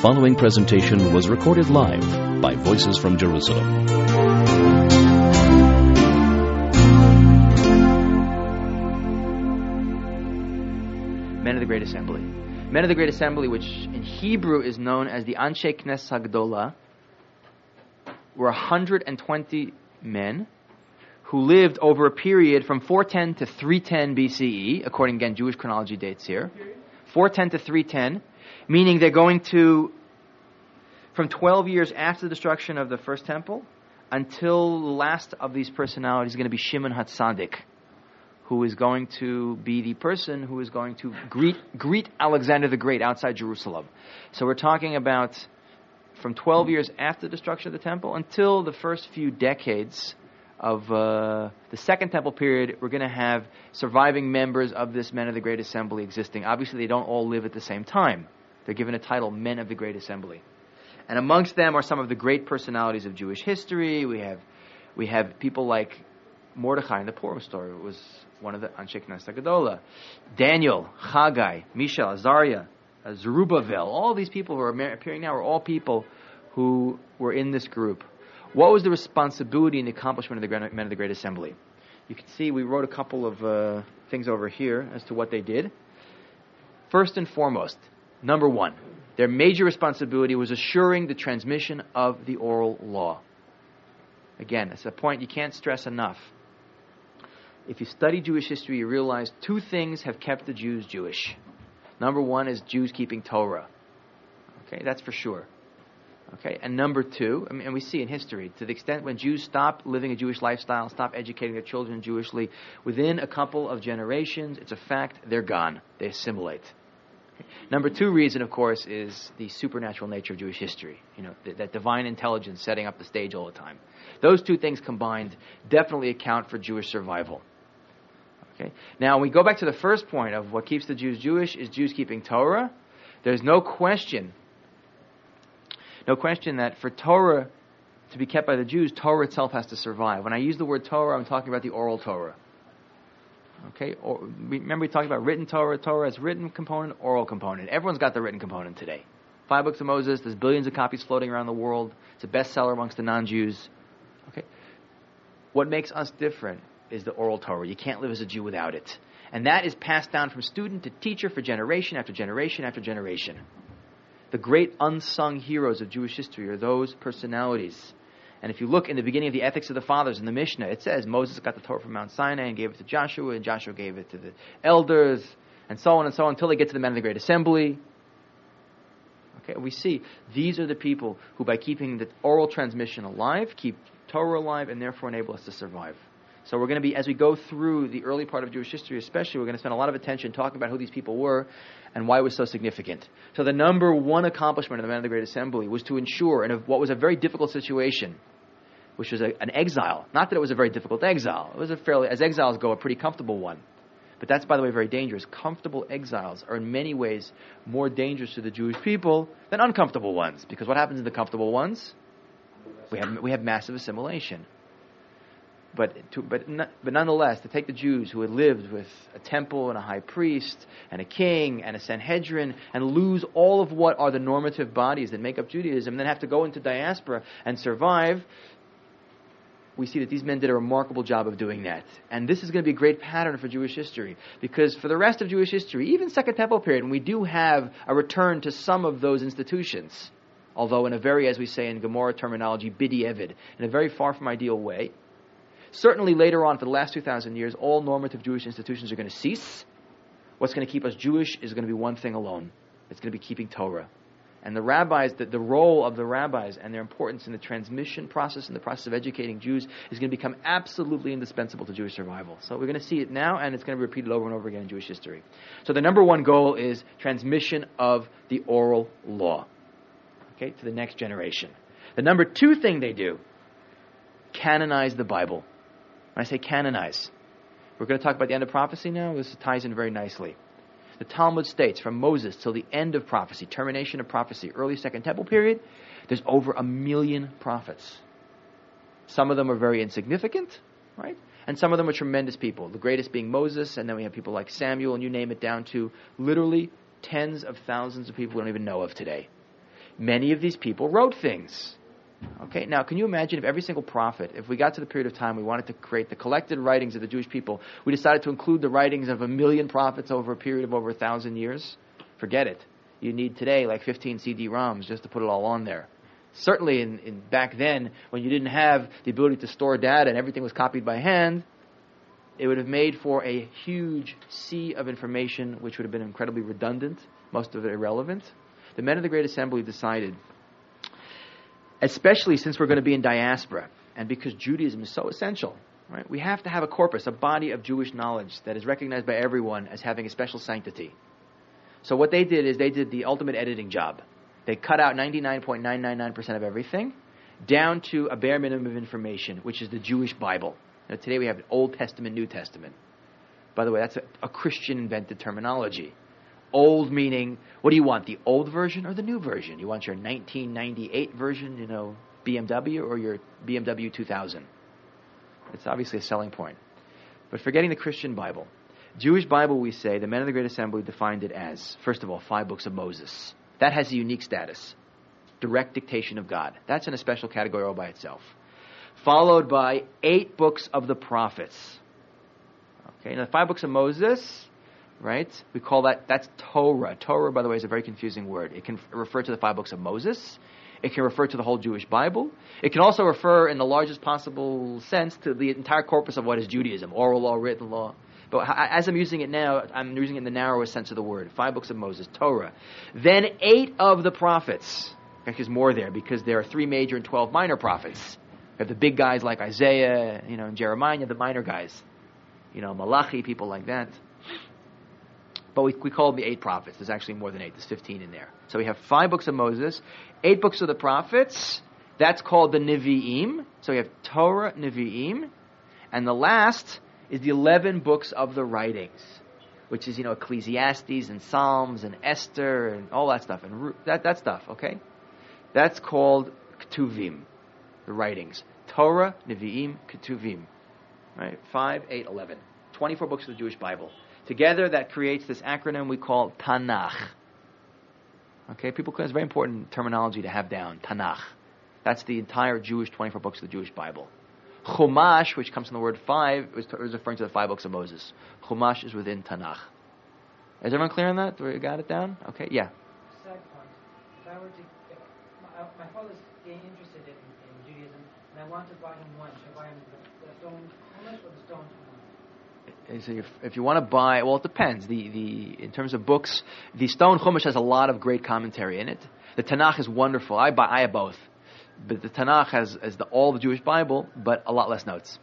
following presentation was recorded live by Voices from Jerusalem. Men of the Great Assembly. Men of the Great Assembly, which in Hebrew is known as the Anshe Knesset HaGedolah, were 120 men who lived over a period from 410 to 310 BCE, according, again, Jewish chronology dates here. 410 to 310, meaning they're going to, from 12 years after the destruction of the first temple, until the last of these personalities is going to be Shimon HaTzadik, who is going to be the person who is going to greet Alexander the Great outside Jerusalem. So we're talking about from 12 years after the destruction of the temple until the first few decades of the Second Temple period. We're going to have surviving members of this Men of the Great Assembly existing. Obviously, they don't all live at the same time. They're given a title, Men of the Great Assembly. And amongst them are some of the great personalities of Jewish history. We have people like Mordechai in the Purim story. It was one of the Anshe Knesset HaGedolah. Daniel, Haggai, Mishael, Azariah, Zerubbabel. All these people who are appearing now are all people who were in this group. What was the responsibility and the accomplishment of the Men of the Great Assembly? You can see we wrote a couple of things over here as to what they did. First and foremost, number one, their major responsibility was assuring the transmission of the oral law. Again, it's a point you can't stress enough. If you study Jewish history, you realize two things have kept the Jews Jewish. Number one is Jews keeping Torah. Okay, that's for sure. Okay, and number two, and we see in history, to the extent when Jews stop living a Jewish lifestyle, stop educating their children Jewishly, within a couple of generations, it's a fact, they're gone. They assimilate. Okay. Number two reason, of course, is the supernatural nature of Jewish history. You know, that divine intelligence setting up the stage all the time. Those two things combined definitely account for Jewish survival. Okay. Now, when we go back to the first point of what keeps the Jews Jewish is Jews keeping Torah. There's no question that for Torah to be kept by the Jews, Torah itself has to survive. When I use the word Torah, I'm talking about the oral Torah. Okay? Remember we talked about written Torah. Torah has written component, oral component. Everyone's got the written component today. 5 books of Moses, there's billions of copies floating around the world. It's a bestseller amongst the non-Jews. Okay? What makes us different is the oral Torah. You can't live as a Jew without it. And that is passed down from student to teacher for generation after generation after generation. The great unsung heroes of Jewish history are those personalities. And if you look in the beginning of the Ethics of the Fathers in the Mishnah, it says Moses got the Torah from Mount Sinai and gave it to Joshua, and Joshua gave it to the elders, and so on, until they get to the Men of the Great Assembly. Okay, we see these are the people who, by keeping the oral transmission alive, keep Torah alive, and therefore enable us to survive. So we're going to be, as we go through the early part of Jewish history especially, we're going to spend a lot of attention talking about who these people were and why it was so significant. So the number one accomplishment of the Men of the Great Assembly was to ensure, in what was a very difficult situation, which was an exile. Not that it was a very difficult exile. It was as exiles go, a pretty comfortable one. But that's, by the way, very dangerous. Comfortable exiles are in many ways more dangerous to the Jewish people than uncomfortable ones. Because what happens in the comfortable ones? We have massive assimilation. But nonetheless, to take the Jews who had lived with a temple and a high priest and a king and a Sanhedrin and lose all of what are the normative bodies that make up Judaism and then have to go into diaspora and survive, we see that these men did a remarkable job of doing that. And this is going to be a great pattern for Jewish history, because for the rest of Jewish history, even Second Temple period, we do have a return to some of those institutions, although in a very, as we say in Gemara terminology, b'di'evid, in a very far from ideal way. Certainly later on, for the last 2,000 years, all normative Jewish institutions are going to cease. What's going to keep us Jewish is going to be one thing alone. It's going to be keeping Torah. And the rabbis, the role of the rabbis and their importance in the transmission process and the process of educating Jews is going to become absolutely indispensable to Jewish survival. So we're going to see it now, and it's going to be repeated over and over again in Jewish history. So the number one goal is transmission of the oral law, okay, to the next generation. The number two thing they do, canonize the Bible. When I say canonize, we're going to talk about the end of prophecy now. This ties in very nicely. The Talmud states from Moses till the end of prophecy, termination of prophecy, early Second Temple period, there's over 1 million prophets. Some of them are very insignificant, right? And some of them are tremendous people. The greatest being Moses, and then we have people like Samuel, and you name it, down to literally tens of thousands of people we don't even know of today. Many of these people wrote things. Okay, now can you imagine if every single prophet, if we got to the period of time we wanted to create the collected writings of the Jewish people, we decided to include the writings of 1 million prophets over a period of over 1,000 years? Forget it. You need today like 15 CD-ROMs just to put it all on there. Certainly in back then, when you didn't have the ability to store data and everything was copied by hand, it would have made for a huge sea of information which would have been incredibly redundant, most of it irrelevant. The men of the Great Assembly decided, especially since we're going to be in diaspora, and because Judaism is so essential, right? We have to have a corpus, a body of Jewish knowledge that is recognized by everyone as having a special sanctity. So what they did is they did the ultimate editing job. They cut out 99.999% of everything, down to a bare minimum of information, which is the Jewish Bible. Now, today we have Old Testament, New Testament. By the way, that's a Christian-invented terminology. Old meaning, what do you want, the old version or the new version? You want your 1998 version, BMW, or your BMW 2000? It's obviously a selling point. But forgetting the Christian Bible, Jewish Bible, we say, the men of the Great Assembly defined it as, first of all, 5 books of Moses. That has a unique status. Direct dictation of God. That's in a special category all by itself. Followed by 8 books of the prophets. Okay, now the 5 books of Moses, right? We call that's Torah. Torah, by the way, is a very confusing word. It can refer to the 5 books of Moses. It can refer to the whole Jewish Bible. It can also refer, in the largest possible sense, to the entire corpus of what is Judaism, oral law, written law. But as I'm using it now, I'm using it in the narrowest sense of the word. 5 books of Moses, Torah. Then 8 of the prophets. In fact, there's more there because there are 3 major and 12 minor prophets. You have the big guys like Isaiah, and Jeremiah, and the minor guys. Malachi, people like that. But we call them the 8 prophets. There's actually more than 8. There's 15 in there. So we have 5 books of Moses, 8 books of the prophets. That's called the Nevi'im. So we have Torah, Nevi'im. And the last is the 11 books of the writings, which is, Ecclesiastes and Psalms and Esther and all that stuff. And that stuff, okay? That's called Ketuvim, the writings. Torah, Nevi'im, Ketuvim. Right? 5, 8, 11. 24 books of the Jewish Bible. Together, that creates this acronym we call Tanakh. Okay, it's very important terminology to have down. Tanakh. That's the entire Jewish 24 books of the Jewish Bible. Chumash, which comes from the word 5, is referring to the 5 books of Moses. Chumash is within Tanakh. Is everyone clear on that? We got it down? Okay, yeah. Side point. If I were to my father's getting interested in Judaism, and I want to buy him one. Should I buy him the stone Chumash or the stone Tanakh? So if you want to buy, well, it depends. In terms of books, the stone Chumash has a lot of great commentary in it. The Tanakh is wonderful. I have both. But the Tanakh has all the Jewish Bible, but a lot less notes.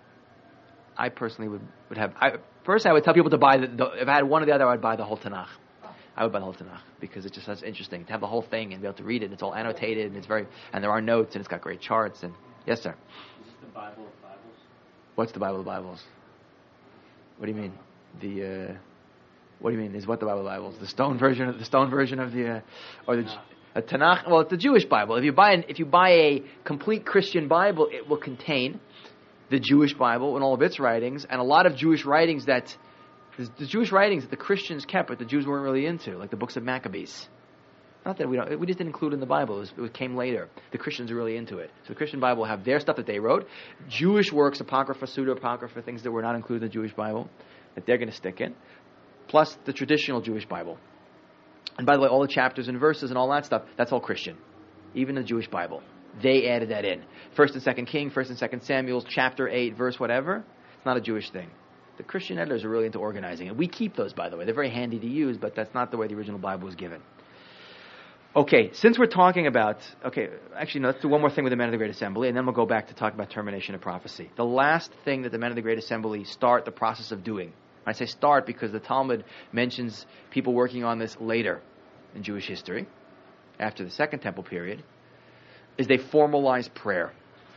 I personally would have. I would tell people to buy if I had one or the other, I would buy the whole Tanakh. I would buy the whole Tanakh because it's just that's interesting to have the whole thing and be able to read it. And it's all annotated and and there are notes and it's got great charts and yes, sir. Is this the Bible of Bibles? What's the Bible of Bibles? What do you mean? What do you mean? Is what the Bible of Bibles? The stone version of the or the a Tanakh? Well, it's the Jewish Bible. If you buy a complete Christian Bible, it will contain the Jewish Bible and all of its writings, and a lot of Jewish writings the Jewish writings that the Christians kept, but the Jews weren't really into, like the books of Maccabees. Not that we just didn't include it in the Bible. It came later. The Christians are really into it. So the Christian Bible will have their stuff that they wrote, Jewish works, apocrypha, pseudo-apocrypha, things that were not included in the Jewish Bible that they're going to stick in, plus the traditional Jewish Bible. And by the way, all the chapters and verses and all that stuff, that's all Christian. Even the Jewish Bible. They added that in. 1st and 2nd King, 1st and 2nd Samuel, chapter 8, verse whatever. It's not a Jewish thing. The Christian editors are really into organizing it. We keep those, by the way. They're very handy to use, but that's not the way the original Bible was given. Okay, since we're talking about... let's do one more thing with the Men of the Great Assembly, and then we'll go back to talk about termination of prophecy. The last thing that the Men of the Great Assembly start the process of doing. I say start because the Talmud mentions people working on this later in Jewish history, after the Second Temple period, is they formalize prayer.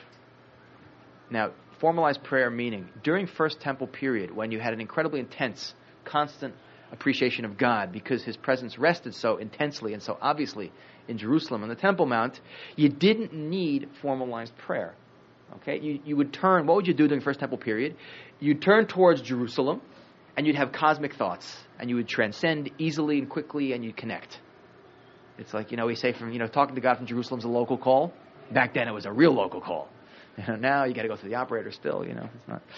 Now, formalized prayer meaning, during First Temple period, when you had an incredibly intense, constant appreciation of God because His presence rested so intensely and so obviously in Jerusalem on the Temple Mount, you didn't need formalized prayer. Okay, you would turn. What would you do during First Temple period? You'd turn towards Jerusalem, and you'd have cosmic thoughts, and you would transcend easily and quickly, and you'd connect. It's like, we say talking to God from Jerusalem's a local call. Back then it was a real local call. Now you got to go through the operator still, it's not.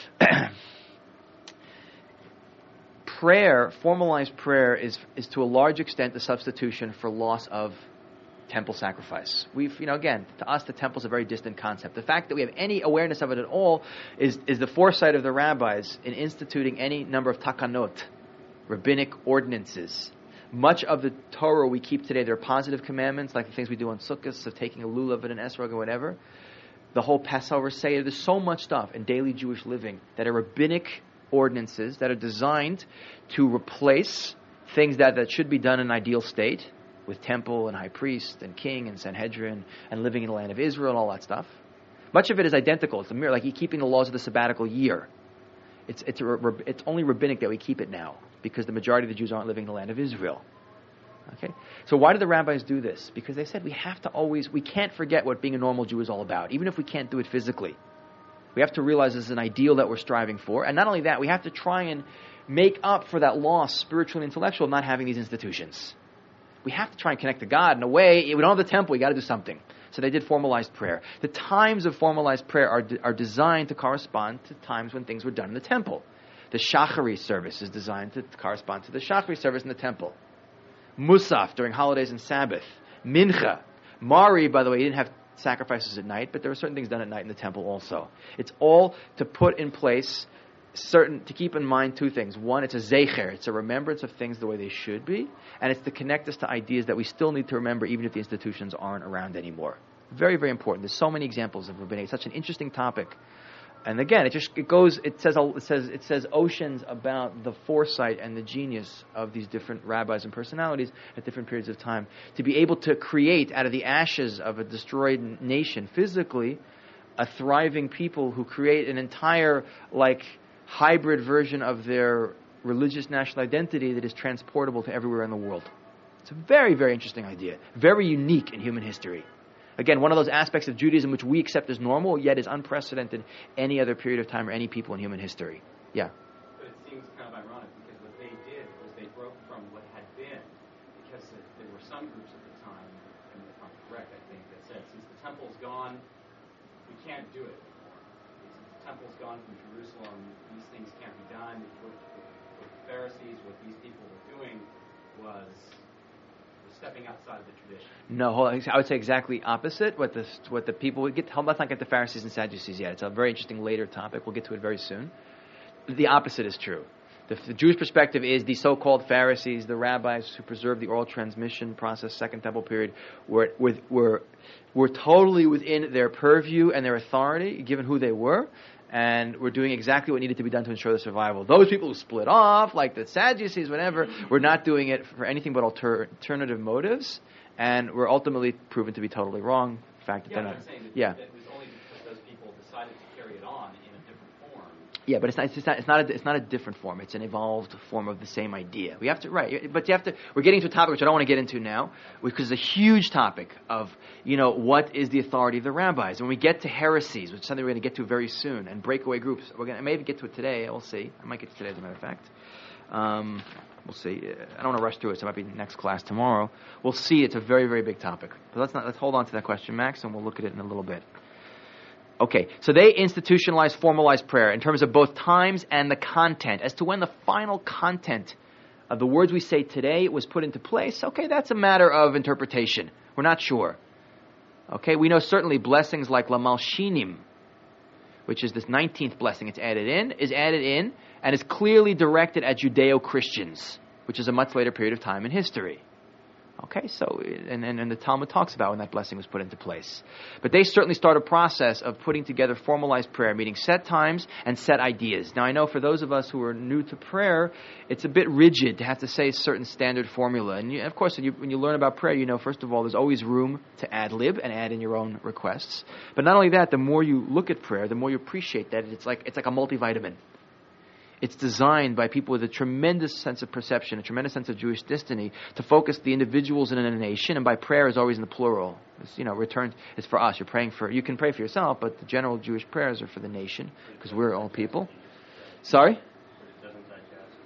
Prayer, formalized prayer, is to a large extent the substitution for loss of temple sacrifice. Again, to us the temple is a very distant concept. The fact that we have any awareness of it at all is the foresight of the rabbis in instituting any number of takanot, rabbinic ordinances. Much of the Torah we keep today, there are positive commandments, like the things we do on Sukkot, of taking a lulav and an esrog or whatever. The whole Passover Seder, there's so much stuff in daily Jewish living that are rabbinic ordinances that are designed to replace things that should be done in an ideal state, with temple and high priest and king and Sanhedrin and living in the land of Israel and all that stuff. Much of it is identical. It's a mirror, like keeping the laws of the sabbatical year. It's only rabbinic that we keep it now, because the majority of the Jews aren't living in the land of Israel. Okay? So why did the rabbis do this? Because they said we can't forget what being a normal Jew is all about, even if we can't do it physically. We have to realize this is an ideal that we're striving for. And not only that, we have to try and make up for that loss, spiritual and intellectual, of not having these institutions. We have to try and connect to God in a way. We don't have the temple, we got to do something. So they did formalized prayer. The times of formalized prayer are designed to correspond to times when things were done in the temple. The Shachari service is designed to correspond to the Shachari service in the temple. Musaf during holidays and Sabbath. Mincha. Mari, by the way, you didn't have sacrifices at night, but there were certain things done at night in the temple also. It's all to put in place to keep in mind two things. One, it's a zecher, it's a remembrance of things the way they should be, and it's to connect us to ideas that we still need to remember even if the institutions aren't around anymore. Very, very important. There's so many examples of rabbinic. It's such an interesting topic. And again, it says oceans about the foresight and the genius of these different rabbis and personalities at different periods of time to be able to create out of the ashes of a destroyed nation physically a thriving people who create an entire hybrid version of their religious national identity that is transportable to everywhere in the world. It's a very, very interesting idea, very unique in human history. Again, one of those aspects of Judaism which we accept as normal, yet is unprecedented any other period of time or any people in human history. Yeah. But it seems kind of ironic because what they did was they broke from what had been, because there were some groups at the time, and if I'm correct, I think, that said, since the temple's gone, we can't do it anymore. Since the temple's gone from Jerusalem, these things can't be done. What the Pharisees, what these people were doing was stepping outside of the tradition. No, I would say exactly opposite. What the people would get. Let's not get the Pharisees and Sadducees yet. It's a very interesting later topic. We'll get to it very soon. The opposite is true. The Jewish perspective is the so-called Pharisees, the rabbis who preserved the oral transmission process, Second Temple period, were totally within their purview and their authority, given who they were, and were doing exactly what needed to be done to ensure the survival. Those people who split off, like the Sadducees, whatever, were not doing it for anything but alternative motives, and were ultimately proven to be totally wrong. In fact, I'm saying that it was only because those people decided to carry it on in a different form. Yeah, but it's not a different form. It's an evolved form of the same idea. We have to but you have to. We're getting to a topic which I don't want to get into now, because it's a huge topic of what is the authority of the rabbis. When we get to heresies, which is something we're going to get to very soon, and breakaway groups, I may even get to it today. We'll see. I might get to it today, as a matter of fact. We'll see. I don't want to rush through it, so it might be next class tomorrow. We'll see. It's a very, very big topic. But let's hold on to that question, Max, and we'll look at it in a little bit. Okay, so they institutionalized, formalized prayer in terms of both times and the content. As to when the final content of the words we say today was put into place, okay, that's a matter of interpretation. We're not sure. Okay, we know certainly blessings like La Malshinim, which is this 19th blessing is added in, and is clearly directed at Judeo-Christians, which is a much later period of time in history. Okay, so, and the Talmud talks about when that blessing was put into place. But they certainly start a process of putting together formalized prayer, meaning set times and set ideas. Now, I know for those of us who are new to prayer, it's a bit rigid to have to say a certain standard formula. And of course, when you learn about prayer, first of all, there's always room to ad-lib and add in your own requests. But not only that, the more you look at prayer, the more you appreciate that it's like a multivitamin. It's designed by people with a tremendous sense of perception, a tremendous sense of Jewish destiny, to focus the individuals in a nation, and by prayer is always in the plural. It's for us. You can pray for yourself, but the general Jewish prayers are for the nation, because we're all people. Sorry?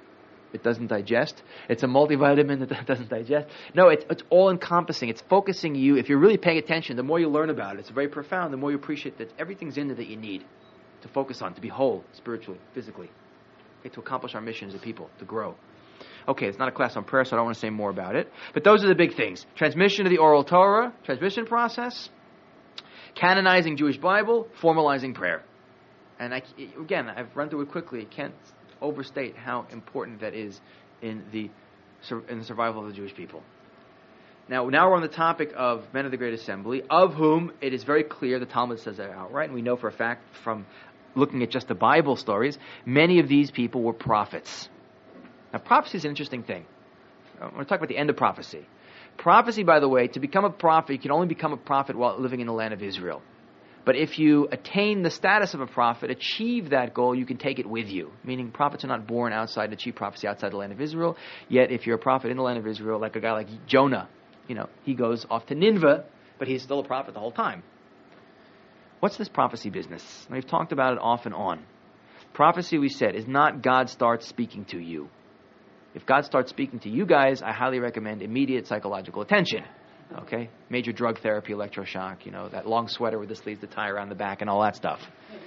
it doesn't digest. It's a multivitamin that doesn't digest. No, it's all-encompassing. It's focusing you. If you're really paying attention, the more you learn about it, it's very profound, the more you appreciate that everything's in there that you need to focus on, to be whole, spiritually, physically, okay, to accomplish our mission as a people, to grow. Okay, it's not a class on prayer, so I don't want to say more about it. But those are the big things. Transmission of the oral Torah, transmission process, canonizing Jewish Bible, formalizing prayer. And again, I've run through it quickly. I can't overstate how important that is in the survival of the Jewish people. Now we're on the topic of men of the Great Assembly, of whom it is very clear, the Talmud says that outright, and we know for a fact from looking at just the Bible stories, many of these people were prophets. Now prophecy is an interesting thing. I want to talk about the end of prophecy. Prophecy, by the way, to become a prophet, you can only become a prophet while living in the land of Israel. But if you attain the status of a prophet, achieve that goal, you can take it with you. Meaning prophets are not born outside, achieve prophecy outside the land of Israel. Yet if you're a prophet in the land of Israel, like a guy like Jonah, he goes off to Nineveh, but he's still a prophet the whole time. What's this prophecy business? We've talked about it off and on. Prophecy, we said, is not God starts speaking to you. If God starts speaking to you guys, I highly recommend immediate psychological attention. Okay? Major drug therapy, electroshock, that long sweater with the sleeves that tie around the back and all that stuff.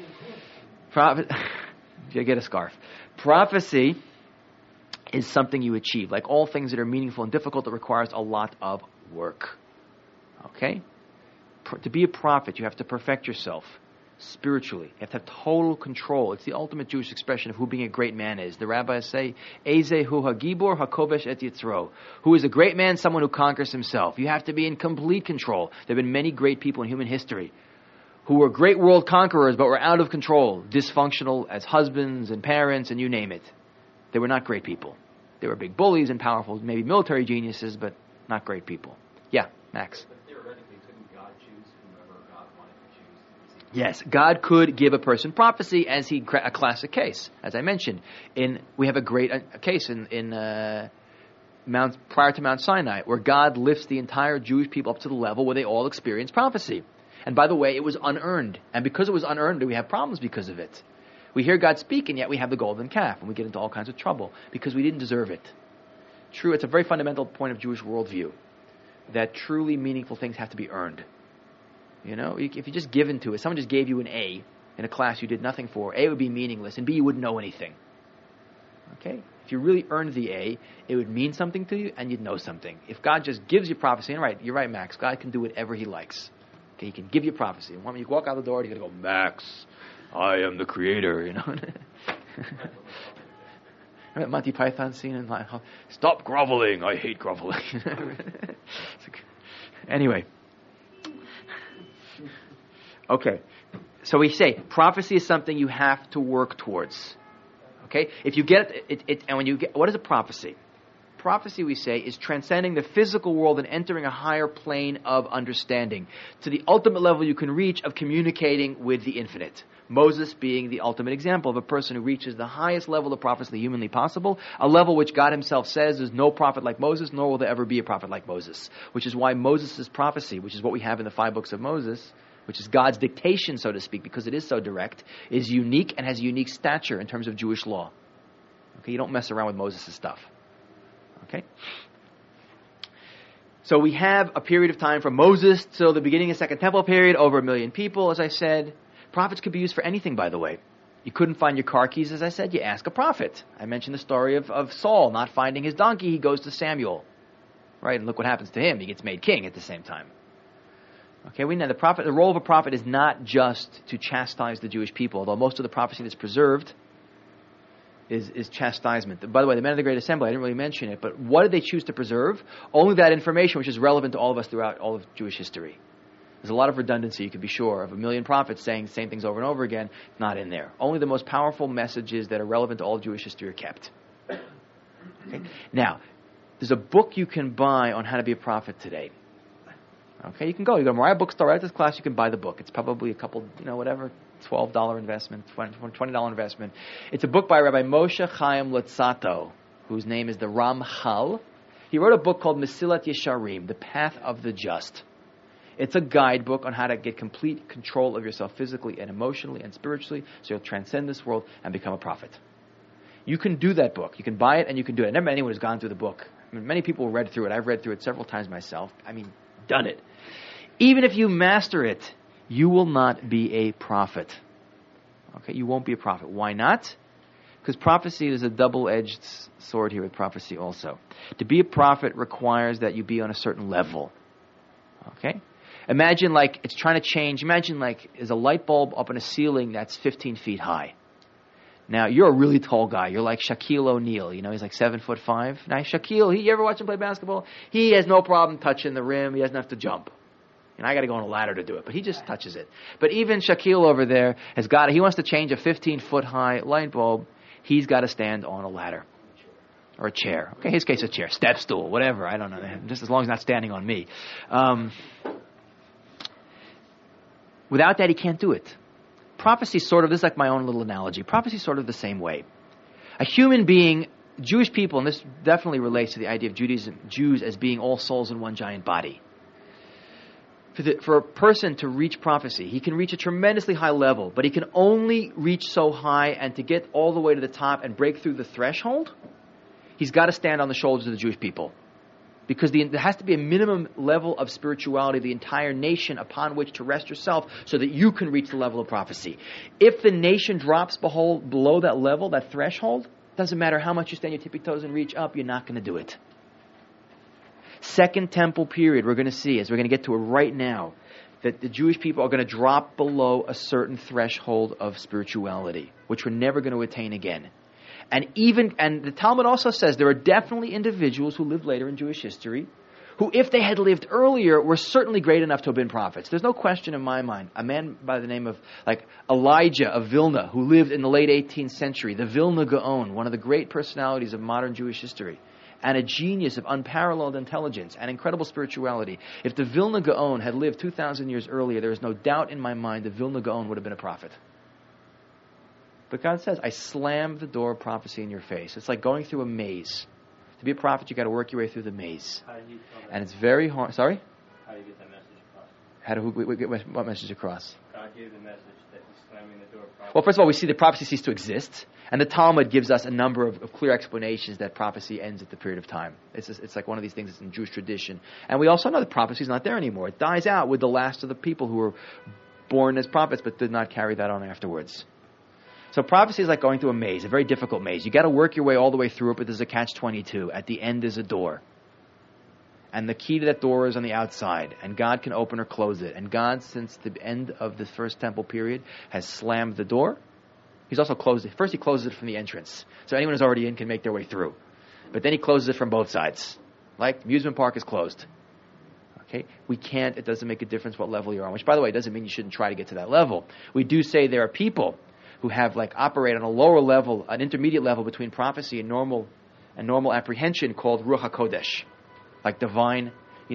You get a scarf. Prophecy is something you achieve. Like all things that are meaningful and difficult, it requires a lot of work. Okay? To be a prophet, you have to perfect yourself spiritually. You have to have total control. It's the ultimate Jewish expression of who being a great man is. The rabbis say, Eze hu hagibor hakovesh et yitzro. Who is a great man? Someone who conquers himself. You have to be in complete control. There have been many great people in human history who were great world conquerors but were out of control, dysfunctional as husbands and parents and you name it. They were not great people. They were big bullies and powerful, maybe military geniuses, but not great people. Yeah, Max. Yes, God could give a person prophecy as a classic case. As I mentioned, we have a great case in prior to Mount Sinai, where God lifts the entire Jewish people up to the level where they all experience prophecy. And by the way, it was unearned. And because it was unearned, we have problems because of it. We hear God speak, and yet we have the golden calf, and we get into all kinds of trouble because we didn't deserve it. True, it's a very fundamental point of Jewish worldview that truly meaningful things have to be earned. If you just give into it, someone just gave you an A in a class you did nothing for, A would be meaningless, and B, you wouldn't know anything. Okay? If you really earned the A, it would mean something to you, and you'd know something. If God just gives you prophecy, and you're right, Max, God can do whatever He likes. Okay, He can give you prophecy. And when you walk out the door, you're going to go, Max, I am the creator, Remember Monty Python scene in stop groveling, I hate groveling. Anyway. Okay, so we say prophecy is something you have to work towards. Okay, if you get it, and when you get, what is a prophecy? Prophecy, we say, is transcending the physical world and entering a higher plane of understanding to the ultimate level you can reach of communicating with the infinite. Moses being the ultimate example of a person who reaches the highest level of prophecy humanly possible, a level which God Himself says there's no prophet like Moses, nor will there ever be a prophet like Moses. Which is why Moses' prophecy, which is what we have in the 5 books of Moses, which is God's dictation, so to speak, because it is so direct, is unique and has a unique stature in terms of Jewish law. Okay, you don't mess around with Moses' stuff. Okay? So we have a period of time from Moses till the beginning of the Second Temple period, over 1 million people, as I said. Prophets could be used for anything, by the way. You couldn't find your car keys, as I said, you ask a prophet. I mentioned the story of Saul not finding his donkey, he goes to Samuel. Right, and look what happens to him, he gets made king at the same time. Okay, we know the role of a prophet is not just to chastise the Jewish people, although most of the prophecy that's preserved is chastisement. By the way, the men of the Great Assembly, I didn't really mention it, but what did they choose to preserve? Only that information which is relevant to all of us throughout all of Jewish history. There's a lot of redundancy, you can be sure, of 1 million prophets saying the same things over and over again, not in there. Only the most powerful messages that are relevant to all of Jewish history are kept. Okay? Now, there's a book you can buy on how to be a prophet today. Okay, you can go to Mariah Bookstore, right at this class, you can buy the book. It's probably a couple, $12 investment, $20 investment. It's a book by Rabbi Moshe Chaim Luzzatto, whose name is the Ramchal. He wrote a book called Mesilat Yesharim, The Path of the Just. It's a guidebook on how to get complete control of yourself physically and emotionally and spiritually so you'll transcend this world and become a prophet. You can do that book. You can buy it and you can do it. I never met anyone who's gone through the book. I mean, many people read through it. I've read through it several times myself. I mean, done it. Even if you master it, you will not be a prophet. Okay, you won't be a prophet. Why not? Because prophecy is a double-edged sword here with prophecy also. To be a prophet requires that you be on a certain level. Okay? Imagine like it's trying to change. Imagine like there's a light bulb up in a ceiling that's 15 feet high. Now, you're a really tall guy. You're like Shaquille O'Neal. You know, he's like 7'5". Now, Shaquille, you ever watch him play basketball? He has no problem touching the rim. He doesn't have to jump. And I got to go on a ladder to do it, but he just touches it. But even Shaquille over there he wants to change a 15-foot high light bulb. He's got to stand on a ladder or a chair. Okay, in his case, a chair, step stool, whatever. I don't know. Just as long as it's not standing on me. Without that, he can't do it. Prophecy sort of, this is like my own little analogy. Prophecy sort of the same way. A human being, Jewish people, and this definitely relates to the idea of Judaism, Jews as being all souls in one giant body. For a person to reach prophecy, he can reach a tremendously high level, but he can only reach so high, and to get all the way to the top and break through the threshold, he's got to stand on the shoulders of the Jewish people. Because there has to be a minimum level of spirituality, the entire nation upon which to rest yourself so that you can reach the level of prophecy. If the nation drops below that level, that threshold, doesn't matter how much you stand your tippy toes and reach up, you're not going to do it. Second Temple period, we're going to see, as we're going to get to it right now, that the Jewish people are going to drop below a certain threshold of spirituality, which we're never going to attain again. And the Talmud also says there are definitely individuals who lived later in Jewish history who, if they had lived earlier, were certainly great enough to have been prophets. There's no question in my mind. A man by the name of Elijah of Vilna, who lived in the late 18th century, the Vilna Gaon, one of the great personalities of modern Jewish history, and a genius of unparalleled intelligence and incredible spirituality. If the Vilna Gaon had lived 2,000 years earlier, there is no doubt in my mind the Vilna Gaon would have been a prophet. But God says, I slam the door of prophecy in your face. It's like going through a maze. To be a prophet, you got to work your way through the maze. And it's very hard. Sorry? How do you get that message across? How do we get what message across? God gave the message that he's slamming the door of prophecy. Well, first of all, we see that prophecy ceased to exist. And the Talmud gives us a number of clear explanations that prophecy ends at the period of time. It's like one of these things that's in Jewish tradition. And we also know that prophecy is not there anymore. It dies out with the last of the people who were born as prophets but did not carry that on afterwards. So prophecy is like going through a maze, a very difficult maze. You got to work your way all the way through it, but there's a catch-22. At the end is a door. And the key to that door is on the outside. And God can open or close it. And God, since the end of the First Temple period, has slammed the door. He's also closed it. First he closes it from the entrance. So anyone who's already in can make their way through. But then he closes it from both sides. Like, the amusement park is closed. Okay? It doesn't make a difference what level you're on. Which, by the way, doesn't mean you shouldn't try to get to that level. We do say there are people who have operate on a lower level, an intermediate level between prophecy and normal apprehension, called Ruach HaKodesh, like divine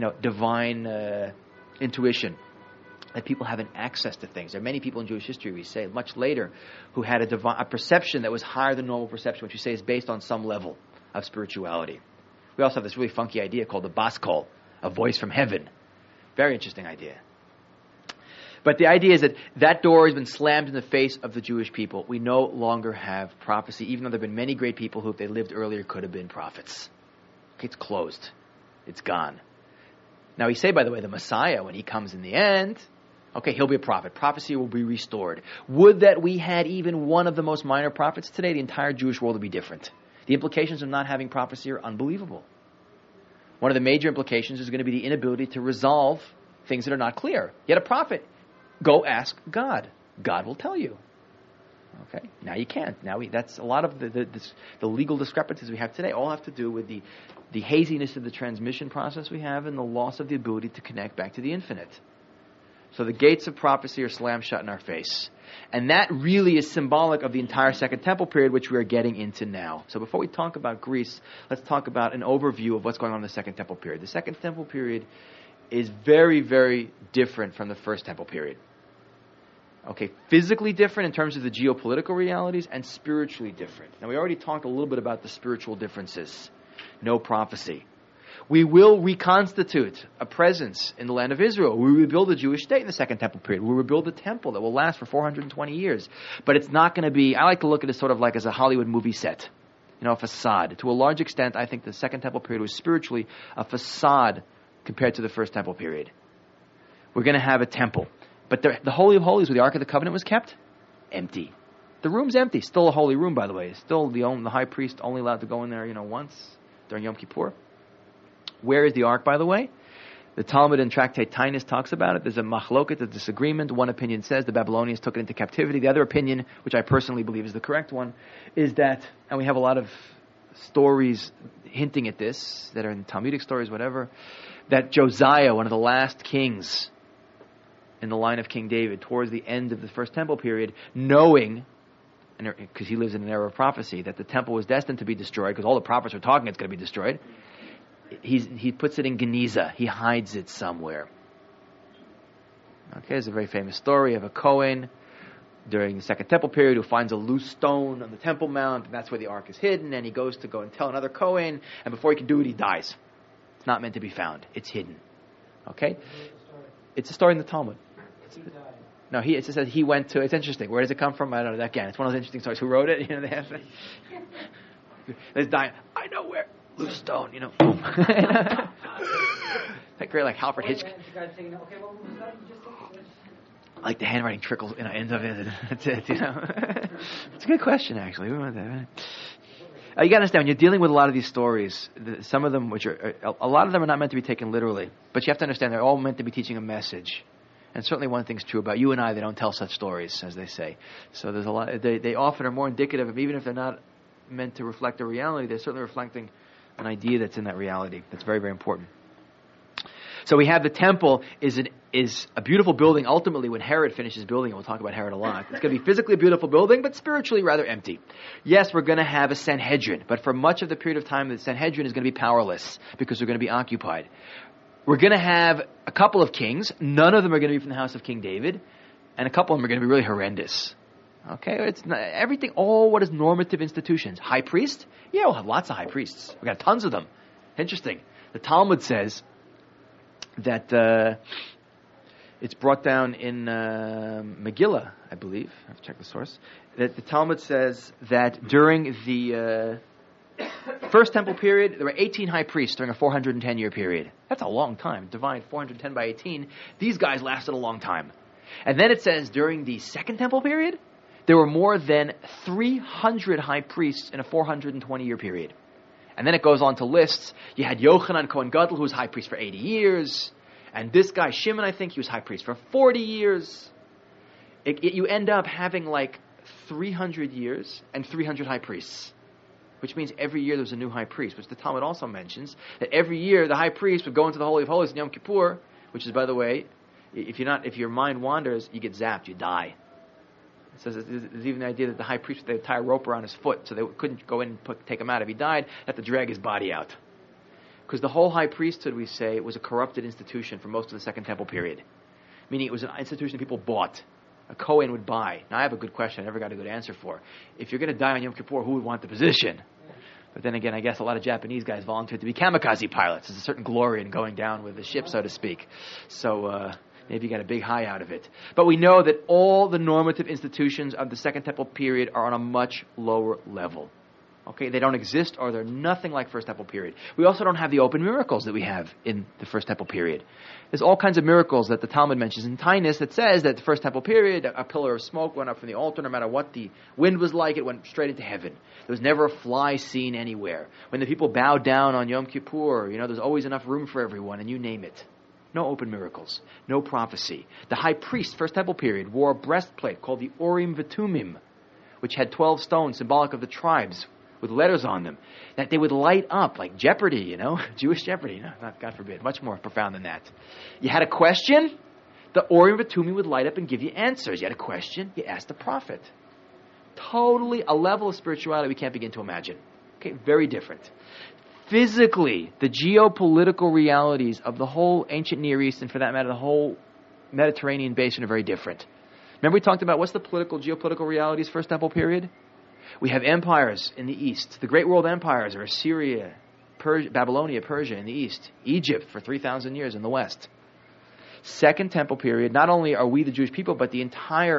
intuition. That people have an access to things. There are many people in Jewish history, we say, much later, who had a perception that was higher than normal perception, which we say is based on some level of spirituality. We also have this really funky idea called the Bas Kol, a voice from heaven. Very interesting idea. But the idea is that door has been slammed in the face of the Jewish people. We no longer have prophecy, even though there have been many great people who, if they lived earlier, could have been prophets. Okay, it's closed. It's gone. Now, we say, by the way, the Messiah, when he comes in the end, okay, he'll be a prophet. Prophecy will be restored. Would that we had even one of the most minor prophets today, the entire Jewish world would be different. The implications of not having prophecy are unbelievable. One of the major implications is going to be the inability to resolve things that are not clear. Yet a prophet, go ask God. God will tell you. Okay, now you can't. That's a lot of the legal discrepancies we have today all have to do with the haziness of the transmission process we have and the loss of the ability to connect back to the infinite. So the gates of prophecy are slammed shut in our face. And that really is symbolic of the entire Second Temple period, which we are getting into now. So before we talk about Greece, let's talk about an overview of what's going on in the Second Temple period. The Second Temple period is very, very different from the First Temple period. Okay, physically different in terms of the geopolitical realities, and spiritually different. Now, we already talked a little bit about the spiritual differences. No prophecy. We will reconstitute a presence in the land of Israel. We rebuild a Jewish state in the Second Temple period. We rebuild a temple that will last for 420 years. But it's not going to be, I like to look at it sort of like as a Hollywood movie set. a facade. To a large extent, I think the Second Temple period was spiritually a facade compared to the First Temple period. We're going to have a temple. But the Holy of Holies, where the Ark of the Covenant was kept, empty. The room's empty. Still a holy room, by the way. Still the high priest only allowed to go in there, once during Yom Kippur. Where is the Ark, by the way? The Talmud in Tractate Tainus talks about it. There's a machloket, a disagreement. One opinion says the Babylonians took it into captivity. The other opinion, which I personally believe is the correct one, is that, and we have a lot of stories hinting at this, that are in Talmudic stories, whatever, that Josiah, one of the last kings in the line of King David, towards the end of the First Temple period, knowing, because he lives in an era of prophecy, that the temple was destined to be destroyed, because all the prophets are talking it's going to be destroyed, he puts it in Geniza. He hides it somewhere. Okay, there's a very famous story of a Kohen during the Second Temple period who finds a loose stone on the Temple Mount, and that's where the Ark is hidden, and he goes to go and tell another Kohen, and before he can do it, he dies. It's not meant to be found. It's hidden. Okay? It's a story in the Talmud. No, it just says he went to. It's interesting. Where does it come from? I don't know. Again, it's one of those interesting stories. Who wrote it? They have. There's dying. I know where. Loose stone. Boom. Like great, like Alfred Hitchcock. Like the handwriting trickles, ends of it. That's it. It's a good question, actually. You got to understand when you're dealing with a lot of these stories. Some of them, a lot of them are not meant to be taken literally, but you have to understand they're all meant to be teaching a message. And certainly one thing's true about you and I, they don't tell such stories, as they say. So there's a lot, they often are more indicative of, even if they're not meant to reflect a reality, they're certainly reflecting an idea that's in that reality. That's very, very important. So we have the temple is a beautiful building. Ultimately, when Herod finishes building it, we'll talk about Herod a lot, it's going to be physically a beautiful building, but spiritually rather empty. Yes, we're going to have a Sanhedrin, but for much of the period of time, the Sanhedrin is going to be powerless because they're going to be occupied. We're going to have a couple of kings. None of them are going to be from the house of King David. And a couple of them are going to be really horrendous. Okay? It's not, everything, all what is normative institutions. High priest? Yeah, we'll have lots of high priests. We've got tons of them. Interesting. The Talmud says that it's brought down in Megillah, I believe. I have to check the source. That the Talmud says that during the First Temple period, there were 18 high priests during a 410-year period. That's a long time. Divide 410 by 18. These guys lasted a long time. And then it says during the Second Temple period, there were more than 300 high priests in a 420-year period. And then it goes on to lists. You had Yochanan Kohen Gadol, who was high priest for 80 years. And this guy, Shimon, I think, he was high priest for 40 years. You end up having like 300 years and 300 high priests. Which means every year there was a new high priest, which the Talmud also mentions, that every year the high priest would go into the Holy of Holies in Yom Kippur, which is, by the way, if your mind wanders, you get zapped, you die. It says there's even the idea that the high priest would tie a rope around his foot, so they couldn't go in and take him out. If he died, they had to drag his body out. Because the whole high priesthood, we say, was a corrupted institution for most of the Second Temple period. Meaning it was an institution people bought. A Kohen would buy. Now I have a good question I never got a good answer for. If you're going to die on Yom Kippur, who would want the position? But then again, I guess a lot of Japanese guys volunteered to be kamikaze pilots. There's a certain glory in going down with the ship, so to speak. So maybe you got a big high out of it. But we know that all the normative institutions of the Second Temple period are on a much lower level. Okay, they don't exist, or they're nothing like First Temple period. We also don't have the open miracles that we have in the First Temple period. There's all kinds of miracles that the Talmud mentions in Tainus that says that the First Temple period, a pillar of smoke went up from the altar. No matter what the wind was like, it went straight into heaven. There was never a fly seen anywhere. When the people bowed down on Yom Kippur, there's always enough room for everyone, and you name it. No open miracles. No prophecy. The high priest, First Temple period, wore a breastplate called the Urim V'Tumim, which had 12 stones symbolic of the tribes, with letters on them, that they would light up like Jeopardy, Jewish Jeopardy. No, not God forbid. Much more profound than that. You had a question, the Urim V'Tumim would light up and give you answers. You had a question, you asked the prophet. Totally a level of spirituality we can't begin to imagine. Okay, very different. Physically, the geopolitical realities of the whole ancient Near East, and for that matter, the whole Mediterranean basin, are very different. Remember we talked about what's the geopolitical realities First Temple period? We have empires in the east. The great world empires are Assyria, Babylonia, Persia in the east. Egypt for 3,000 years in the west. Second Temple period, not only are we the Jewish people, but the entire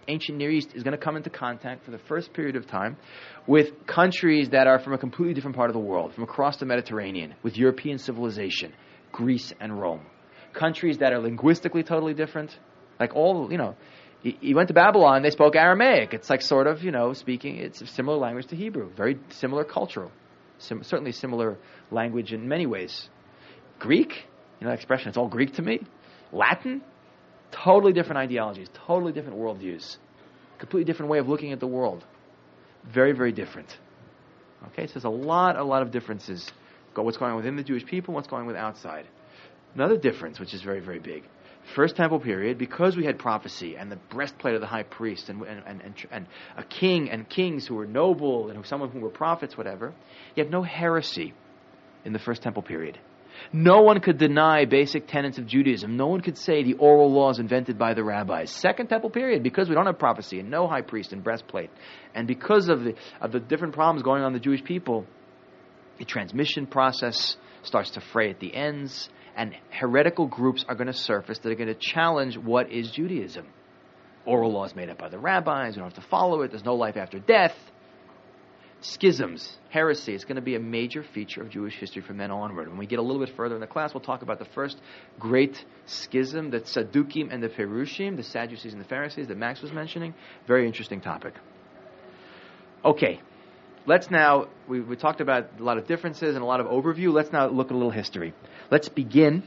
ancient Near East is going to come into contact for the first period of time with countries that are from a completely different part of the world, from across the Mediterranean, with European civilization, Greece and Rome. Countries that are linguistically totally different. Like all, you went to Babylon, they spoke Aramaic. It's like sort of, speaking, it's a similar language to Hebrew. Very similar cultural. Certainly similar language in many ways. Greek, that expression, it's all Greek to me. Latin, totally different ideologies, totally different worldviews. Completely different way of looking at the world. Very, very different. Okay, so there's a lot of differences. What's going on within the Jewish people, what's going on with outside. Another difference, which is very, very big. First temple period, because we had prophecy and the breastplate of the high priest and a king and kings who were noble and some of whom were prophets, whatever, you have no heresy in the first temple period. No one could deny basic tenets of Judaism. No one could say the oral laws invented by the rabbis. Second temple period, because we don't have prophecy and no high priest and breastplate, and because of the different problems going on in the Jewish people, the transmission process starts to fray at the ends, and heretical groups are going to surface that are going to challenge what is Judaism. Oral laws made up by the rabbis, we don't have to follow it, there's no life after death. Schisms, heresy, is going to be a major feature of Jewish history from then onward. When we get a little bit further in the class, we'll talk about the first great schism, the Saddukim and the Perushim, the Sadducees and the Pharisees that Max was mentioning. Very interesting topic. Okay, let's now, we talked about a lot of differences and a lot of overview. Let's now look at a little history. Let's begin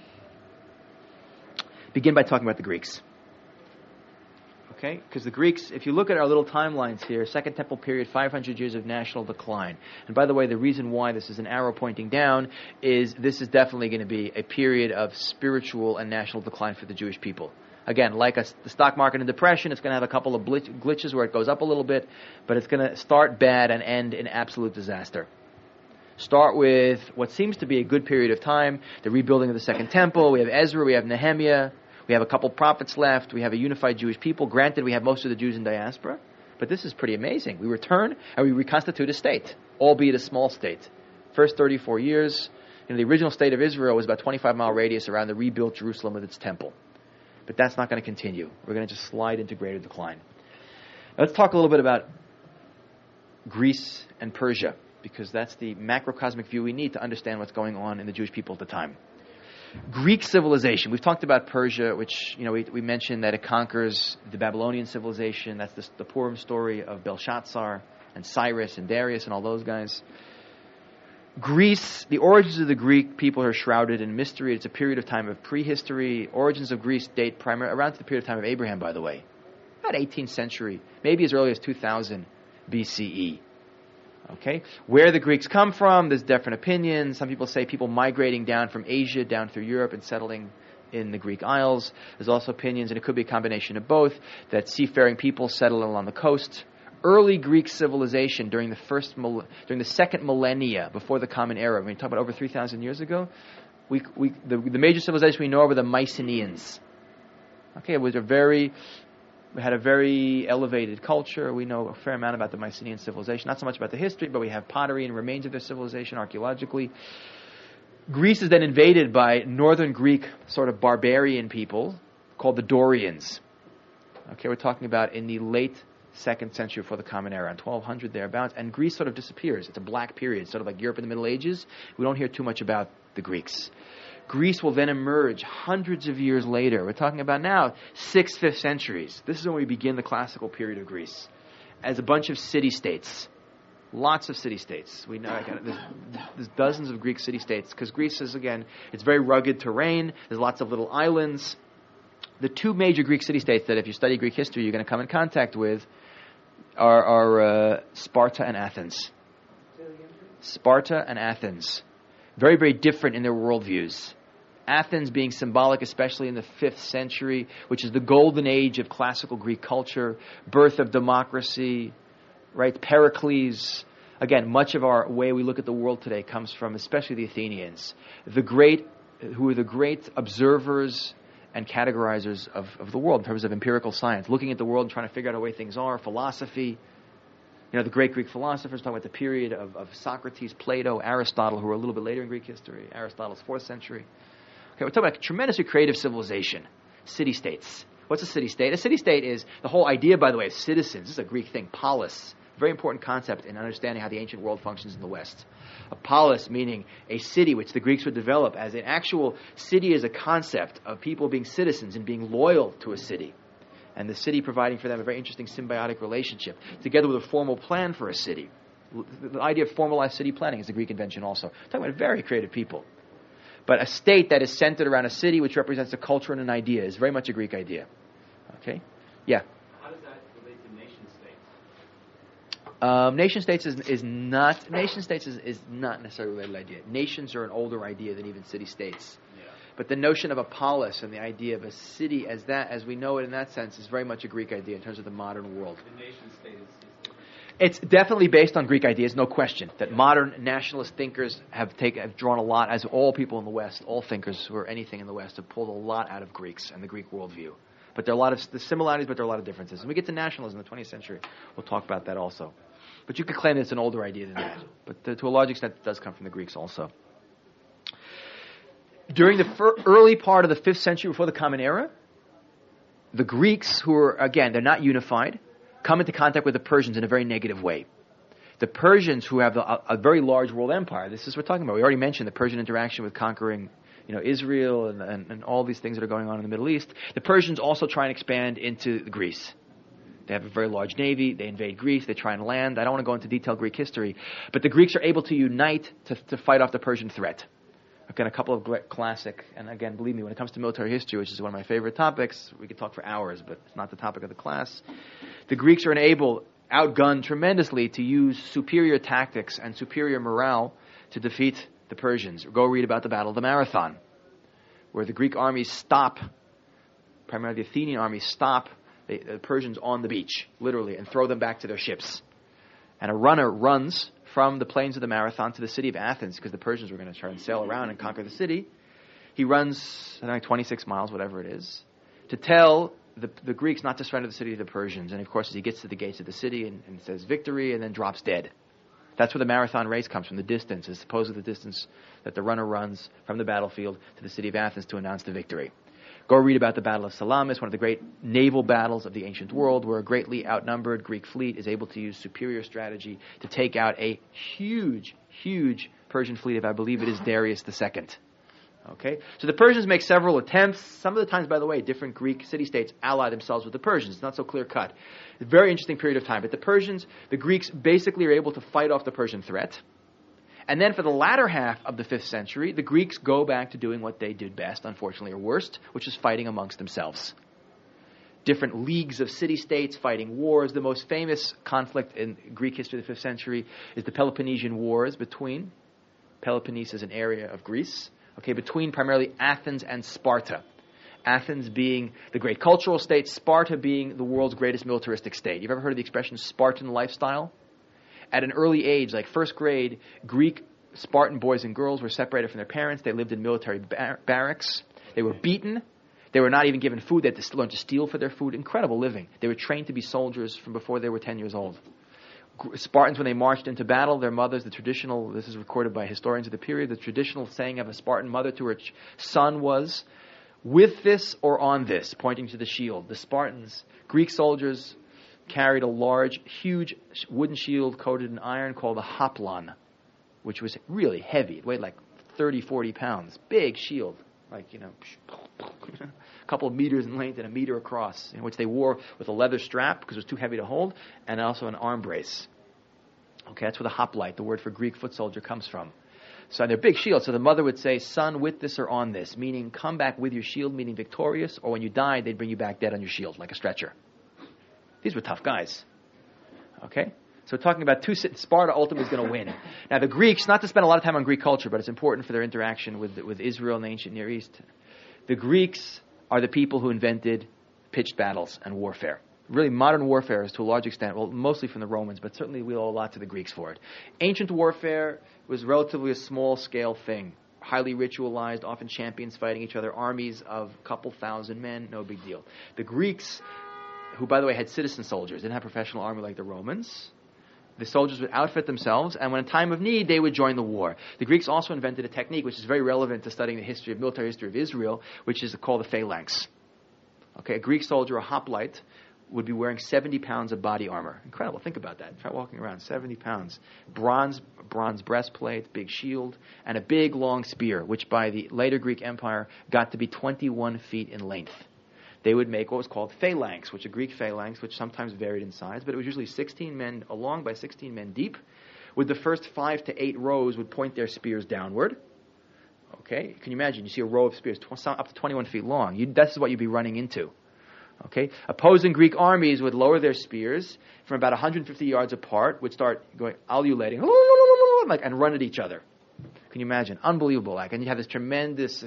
by talking about the Greeks. Okay, because the Greeks, if you look at our little timelines here, Second Temple period, 500 years of national decline. And by the way, the reason why this is an arrow pointing down is this is definitely going to be a period of spiritual and national decline for the Jewish people. Again, like the stock market and depression, it's going to have a couple of glitches where it goes up a little bit, but it's going to start bad and end in absolute disaster. Start with what seems to be a good period of time, the rebuilding of the Second Temple. We have Ezra, we have Nehemiah. We have a couple prophets left. We have a unified Jewish people. Granted, we have most of the Jews in diaspora, but this is pretty amazing. We return and we reconstitute a state, albeit a small state. First 34 years, the original state of Israel was about 25-mile radius around the rebuilt Jerusalem with its temple. But that's not going to continue. We're going to just slide into greater decline. Now, let's talk a little bit about Greece and Persia, because that's the macrocosmic view we need to understand what's going on in the Jewish people at the time. Greek civilization. We've talked about Persia, which we mentioned that it conquers the Babylonian civilization. That's the Purim story of Belshazzar and Cyrus and Darius and all those guys. Greece, the origins of the Greek people are shrouded in mystery. It's a period of time of prehistory. Origins of Greece date primarily around to the period of time of Abraham, by the way. About 18th century, maybe as early as 2000 BCE. Okay, where the Greeks come from, there's different opinions. Some people say people migrating down from Asia down through Europe and settling in the Greek Isles. There's also opinions, and it could be a combination of both, that seafaring people settled along the coast. Early Greek civilization during the second millennia before the Common Era. When we talk about over 3,000 years ago, the major civilization we know of are the Mycenaeans. Okay, we had a very elevated culture. We know a fair amount about the Mycenaean civilization. Not so much about the history, but we have pottery and remains of their civilization archaeologically. Greece is then invaded by northern Greek sort of barbarian people called the Dorians. Okay, we're talking about in the late 2nd century before the Common Era, in 1200 thereabouts, and Greece sort of disappears. It's a black period, sort of like Europe in the Middle Ages. We don't hear too much about the Greeks. Greece will then emerge hundreds of years later. We're talking about now 6th, 5th centuries. This is when we begin the classical period of Greece as a bunch of city-states. Lots of city-states. We know there's dozens of Greek city-states because Greece is, again, it's very rugged terrain. There's lots of little islands. The two major Greek city-states that if you study Greek history you're going to come in contact with are Sparta and Athens. Sparta and Athens. Very, very different in their worldviews. Athens being symbolic, especially in the 5th century, which is the golden age of classical Greek culture, birth of democracy, right? Pericles. Again, much of our way we look at the world today comes from especially the Athenians, who are the great observers and categorizers of the world in terms of empirical science, looking at the world and trying to figure out the way things are, philosophy. The great Greek philosophers, talking about the period of Socrates, Plato, Aristotle, who were a little bit later in Greek history. Aristotle's 4th century. Okay, we're talking about a tremendously creative civilization, city-states, What's a city-state? A city-state is the whole idea, by the way, of citizens. This is a Greek thing, polis. Very important concept in understanding how the ancient world functions in the West. A polis meaning a city, which the Greeks would develop as an actual city as a concept of people being citizens and being loyal to a city. And the city providing for them a very interesting symbiotic relationship, together with a formal plan for a city. The idea of formalized city planning is a Greek invention also. Talking about very creative people. But a state that is centered around a city which represents a culture and an idea is very much a Greek idea. Okay? Yeah? How does that relate to nation states? Nation states is not necessarily a related idea. Nations are an older idea than even city-states. Yeah. But the notion of a polis and the idea of a city as we know it in that sense is very much a Greek idea in terms of the modern world. The nation state is different. It's definitely based on Greek ideas, no question. That modern nationalist thinkers have drawn a lot, as all people in the West, all thinkers who are anything in the West, have pulled a lot out of Greeks and the Greek worldview. But there are a lot of the similarities, but there are a lot of differences. When we get to nationalism in the 20th century, we'll talk about that also. But you could claim it's an older idea than that. But to a large extent, it does come from the Greeks also. During the early part of the 5th century before the Common Era, the Greeks, who are, again, they're not unified, come into contact with the Persians in a very negative way. The Persians, who have a very large world empire, this is what we're talking about. We already mentioned the Persian interaction with conquering Israel and all these things that are going on in the Middle East. The Persians also try and expand into Greece. They have a very large navy. They invade Greece. They try and land. I don't want to go into detailed Greek history, but the Greeks are able to unite to fight off the Persian threat. Again, a couple of classic, and again, believe me, when it comes to military history, which is one of my favorite topics, we could talk for hours, but it's not the topic of the class. The Greeks are outgunned tremendously, to use superior tactics and superior morale to defeat the Persians. Go read about the Battle of the Marathon, where the Greek armies stop, primarily the Athenian armies stop the Persians on the beach, literally, and throw them back to their ships. And a runner runs from the plains of the Marathon to the city of Athens, because the Persians were going to try and sail around and conquer the city. He runs, 26 miles, whatever it is, to tell the Greeks not to surrender the city to the Persians. And of course, as he gets to the gates of the city and says victory, and then drops dead. That's where the marathon race comes from, the distance, as opposed to the distance that the runner runs from the battlefield to the city of Athens to announce the victory. Go read about the Battle of Salamis, one of the great naval battles of the ancient world, where a greatly outnumbered Greek fleet is able to use superior strategy to take out a huge, huge Persian fleet, if I believe it is Darius II. Okay? So the Persians make several attempts. Some of the times, by the way, different Greek city-states ally themselves with the Persians. It's not so clear-cut. It's a very interesting period of time. But the Greeks basically are able to fight off the Persian threat. And then for the latter half of the 5th century, the Greeks go back to doing what they did best, unfortunately, or worst, which is fighting amongst themselves. Different leagues of city-states fighting wars. The most famous conflict in Greek history of the 5th century is the Peloponnesian Wars between, Peloponnese is an area of Greece, between primarily Athens and Sparta. Athens being the great cultural state, Sparta being the world's greatest militaristic state. You've ever heard of the expression Spartan lifestyle? At an early age, like first grade, Greek Spartan boys and girls were separated from their parents. They lived in military barracks. They were beaten. They were not even given food. They had to learn to steal for their food. Incredible living. They were trained to be soldiers from before they were 10 years old. Spartans, when they marched into battle, their mothers, this is recorded by historians of the period, the traditional saying of a Spartan mother to her son was, "With this or on this," pointing to the shield. The Spartans, Greek soldiers, carried a large, huge wooden shield coated in iron called a hoplon, which was really heavy. It weighed like 30, 40 pounds. Big shield, a couple of meters in length and a meter across, which they wore with a leather strap because it was too heavy to hold, and also an arm brace. Okay, that's where the hoplite, the word for Greek foot soldier, comes from. So they're big shields. So the mother would say, "Son, with this or on this," meaning come back with your shield, meaning victorious, or when you died, they'd bring you back dead on your shield, like a stretcher. These were tough guys. Okay? So we're talking about Sparta ultimately is going to win. Now the Greeks, not to spend a lot of time on Greek culture, but it's important for their interaction with Israel and the ancient Near East. The Greeks are the people who invented pitched battles and warfare. Really, modern warfare is to a large extent, well, mostly from the Romans, but certainly we owe a lot to the Greeks for it. Ancient warfare was relatively a small-scale thing. Highly ritualized, often champions fighting each other, armies of a couple thousand men, no big deal. The Greeks, who, by the way, had citizen soldiers, didn't have a professional army like the Romans. The soldiers would outfit themselves, and when in time of need, they would join the war. The Greeks also invented a technique which is very relevant to studying the military history of Israel, which is called the phalanx. Okay, a Greek soldier, a hoplite, would be wearing 70 pounds of body armor. Incredible. Think about that. Try walking around. 70 pounds. Bronze breastplate, big shield, and a big long spear, which by the later Greek Empire got to be 21 feet in length. They would make what was called phalanx, which a Greek phalanx, which sometimes varied in size, but it was usually 16 men long by 16 men deep, with the first 5 to 8 rows would point their spears downward. Okay, can you imagine? You see a row of spears up to 21 feet long. This is what you'd be running into. Okay, opposing Greek armies would lower their spears from about 150 yards apart, would start going ululating, and run at each other. Can you imagine? Unbelievable. And you have this tremendous,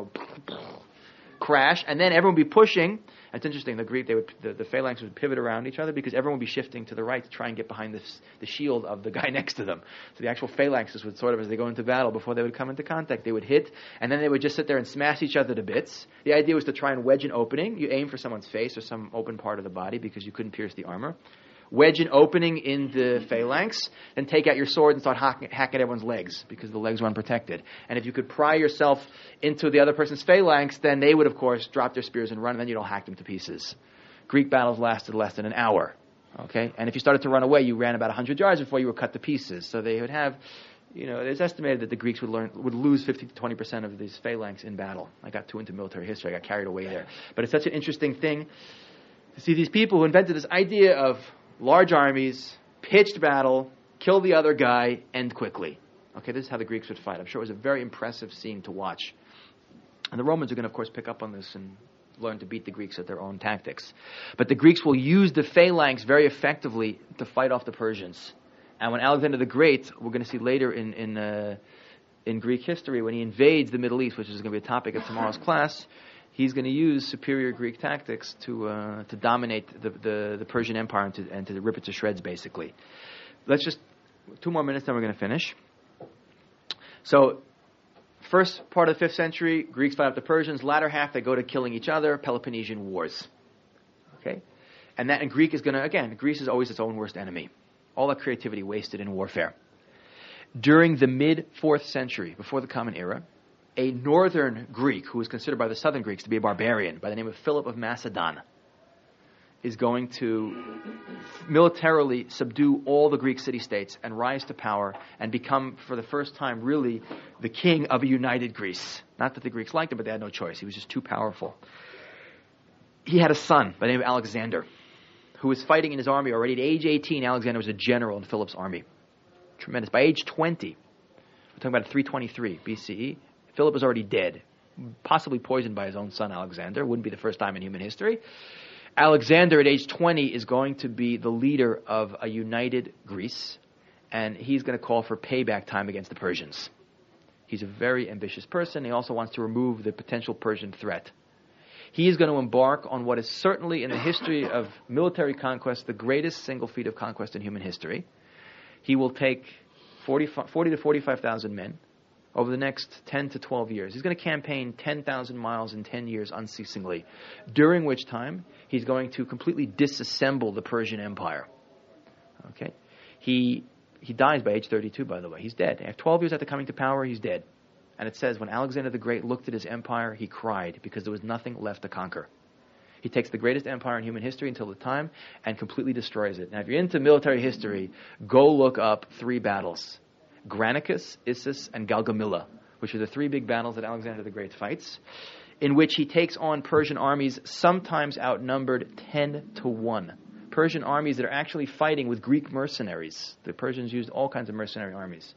crash, and then everyone would be pushing. It's interesting. The phalanx would pivot around each other because everyone would be shifting to the right to try and get behind the shield of the guy next to them. So the actual phalanxes would sort of, as they go into battle, before they would come into contact, they would hit, and then they would just sit there and smash each other to bits. The idea was to try and wedge an opening. You aim for someone's face or some open part of the body because you couldn't pierce the armor. Wedge an opening in the phalanx, then take out your sword and start hacking at everyone's legs because the legs were unprotected. And if you could pry yourself into the other person's phalanx, then they would, of course, drop their spears and run, and then you'd all hack them to pieces. Greek battles lasted less than an hour. Okay? And if you started to run away, you ran about 100 yards before you were cut to pieces. So they would have, it's estimated that the Greeks would lose 50 to 20% of these phalanx in battle. I got too into military history. I got carried away there. But it's such an interesting thing to see these people who invented this idea of large armies, pitched battle, kill the other guy, end quickly. Okay, this is how the Greeks would fight. I'm sure it was a very impressive scene to watch. And the Romans are going to, of course, pick up on this and learn to beat the Greeks at their own tactics. But the Greeks will use the phalanx very effectively to fight off the Persians. And when Alexander the Great, we're going to see later in Greek history, when he invades the Middle East, which is going to be a topic of tomorrow's class, he's going to use superior Greek tactics to dominate the Persian Empire and to rip it to shreds, basically. Let's just 2 more minutes, then we're going to finish. So, first part of the 5th century, Greeks fight off the Persians. Latter half, they go to killing each other, Peloponnesian Wars. Okay? And Greece is always its own worst enemy. All that creativity wasted in warfare. During the mid-4th century, before the Common Era, a northern Greek, who was considered by the southern Greeks to be a barbarian, by the name of Philip of Macedon, is going to militarily subdue all the Greek city-states and rise to power and become, for the first time, really the king of a united Greece. Not that the Greeks liked him, but they had no choice. He was just too powerful. He had a son by the name of Alexander, who was fighting in his army already. At age 18, Alexander was a general in Philip's army. Tremendous. By age 20, we're talking about 323 BCE, Philip was already dead, possibly poisoned by his own son Alexander. Wouldn't be the first time in human history. Alexander at age 20 is going to be the leader of a united Greece, and he's going to call for payback time against the Persians. He's a very ambitious person. He also wants to remove the potential Persian threat. He is going to embark on what is certainly in the history of military conquest the greatest single feat of conquest in human history. He will take 40 to 45,000 men over the next 10 to 12 years. He's going to campaign 10,000 miles in 10 years unceasingly, during which time he's going to completely disassemble the Persian Empire. Okay? He dies by age 32, by the way. He's dead. After 12 years after coming to power, he's dead. And it says, when Alexander the Great looked at his empire, he cried because there was nothing left to conquer. He takes the greatest empire in human history until the time and completely destroys it. Now, if you're into military history, go look up 3 battles. Granicus, Issus, and Gaugamela, which are the 3 big battles that Alexander the Great fights, in which he takes on Persian armies sometimes outnumbered 10 to 1. Persian armies that are actually fighting with Greek mercenaries. The Persians used all kinds of mercenary armies.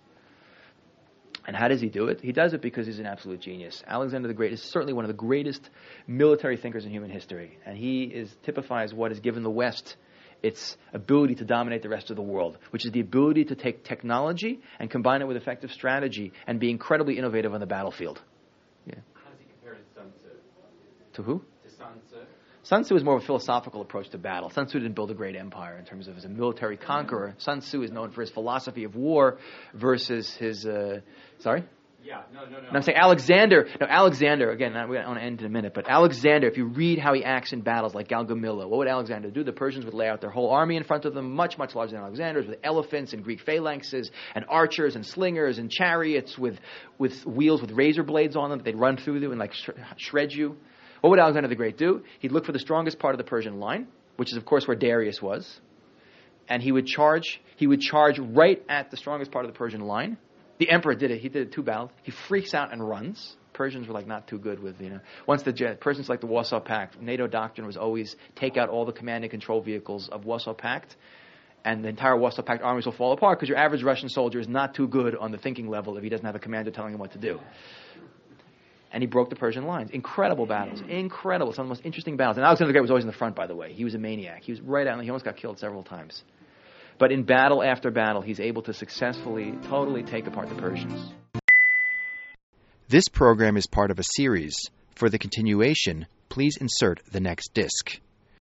And how does he do it? He does it because he's an absolute genius. Alexander the Great is certainly one of the greatest military thinkers in human history. And he typifies what has given the West its ability to dominate the rest of the world, which is the ability to take technology and combine it with effective strategy and be incredibly innovative on the battlefield. Yeah. How does he compare to Sun Tzu? To who? To Sun Tzu? Sun Tzu is more of a philosophical approach to battle. Sun Tzu didn't build a great empire in terms of as a military conqueror. Sun Tzu is known for his philosophy of war versus his... Sorry? Yeah, no. And I'm saying Alexander, again, I want to end in a minute, but Alexander, if you read how he acts in battles like Gaugamela, what would Alexander do? The Persians would lay out their whole army in front of them, much, much larger than Alexander's, with elephants and Greek phalanxes and archers and slingers and chariots with wheels with razor blades on them that they'd run through them and shred you. What would Alexander the Great do? He'd look for the strongest part of the Persian line, which is, of course, where Darius was. And he would charge right at the strongest part of the Persian line. The emperor did it. He did it 2 battles. He freaks out and runs. Persians were not too good with, once the Persians like the Warsaw Pact, NATO doctrine was always take out all the command and control vehicles of Warsaw Pact, and the entire Warsaw Pact armies will fall apart because your average Russian soldier is not too good on the thinking level if he doesn't have a commander telling him what to do. And he broke the Persian lines. Incredible battles. Incredible. Some of the most interesting battles. And Alexander the Great was always in the front, by the way. He was a maniac. He was right out, and he almost got killed several times. But in battle after battle, he's able to successfully, totally take apart the Persians. This program is part of a series. For the continuation, please insert the next disc.